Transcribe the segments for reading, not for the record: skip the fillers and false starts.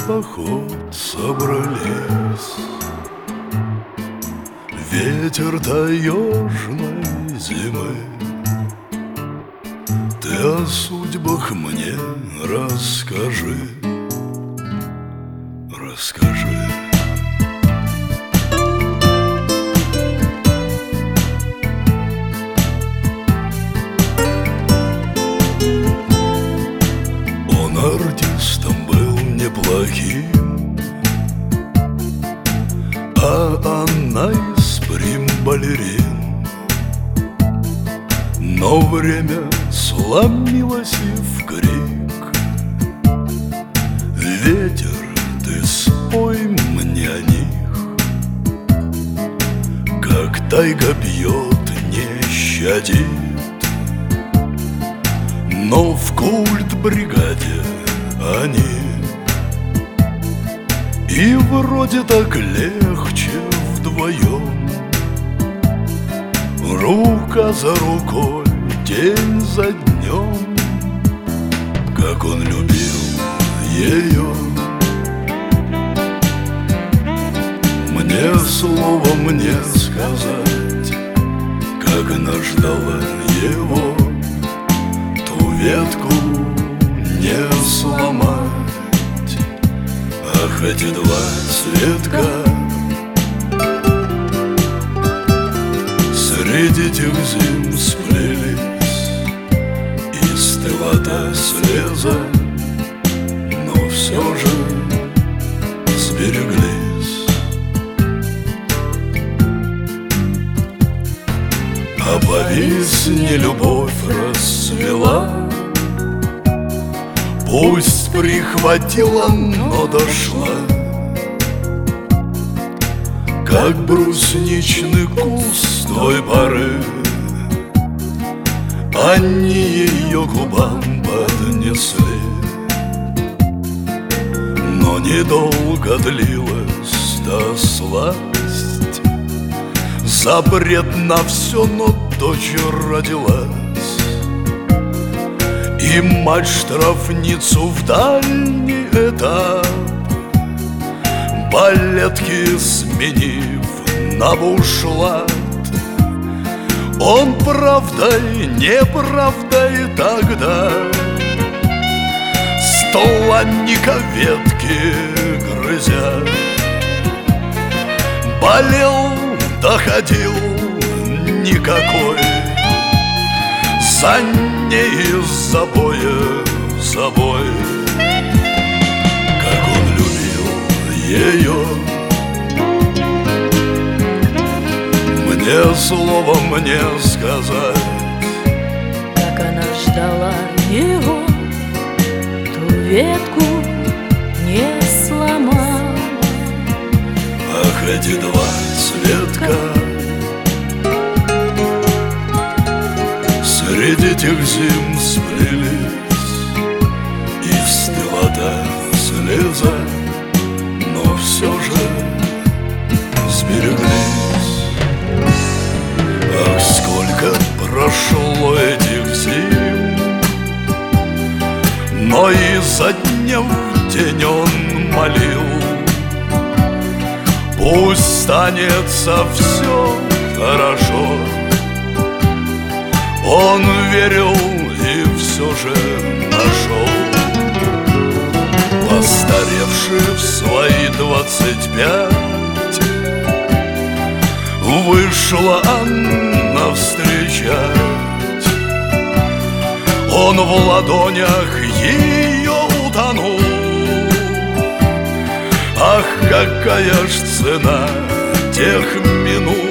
поход собрались. Ветер таежной зимы, ты о судьбах мне расскажи, расскажи. Он артистом был неплохим, а она из прим-балерин. Но время сломилось и в крик: ветер, ты спой мне о них. Как тайга бьет, не щадит, но в культ-бригаде они. И вроде так легче вдвоем, рука за рукой, день за днем. Как он любил ее, мне словом не сказать. Как она ждала его, ту ветку не сломать. Ах, эти два цветка среди тех зим сплелись, и стыла-то слеза, но все же сбереглись. А по весне любовь расцвела, пусть прихватила, но дошла. Как брусничный куст той поры, они ее губам поднесли. Но недолго длилась та сласть, запрет на все, но дочь родилась. И мать штрафницу в дальний этап, балетки сменив на бушлат. Он правдой, неправдой тогда стланника ветки грызя болел, доходил никакой. За ней забоя собой. Как он любил ее, мне словом не сказать. Как она ждала его, ту ветку не сломала. Ах, эти два цветка среди тех зим сплелись, и стыла-то слеза, но все же сбереглись. Ах, сколько прошло этих зим, но изо дня в день он молил: пусть станется все хорошо. Он верил и все же нашел. Постаревший в свои 25, вышла она встречать. Он в ладонях ее утонул. Ах, какая ж цена тех минут!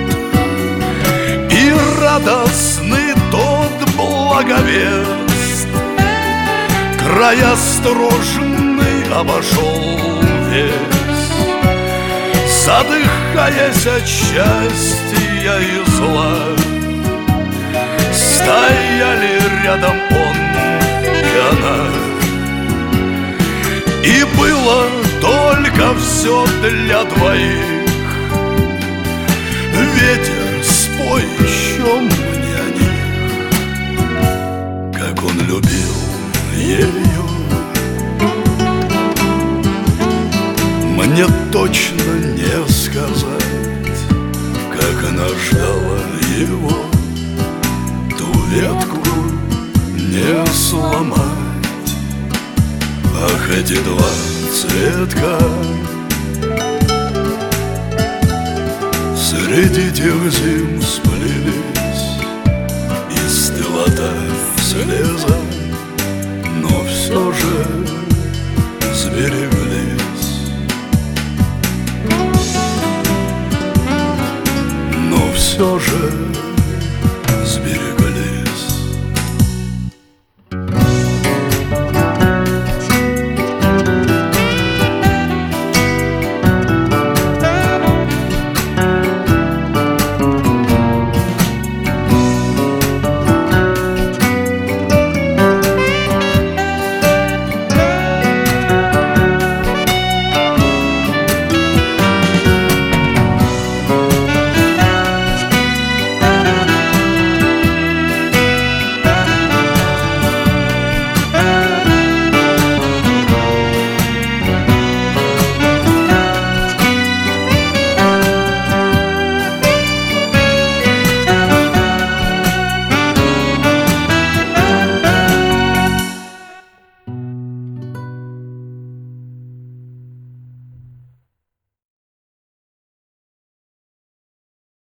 И радостный тот благовест края строжный обошел весь, задыхаясь от счастья и зла. Стояли рядом он и она, и было только все для двоих. Ветер, спой еще мне о них, как он любил ее. Мне точно не сказать, как она ждала его. Ту ветку не сломать. Ах, эти два цветка среди тех зим сплелись, и стыла та слеза, но все же сбереглись. Но все же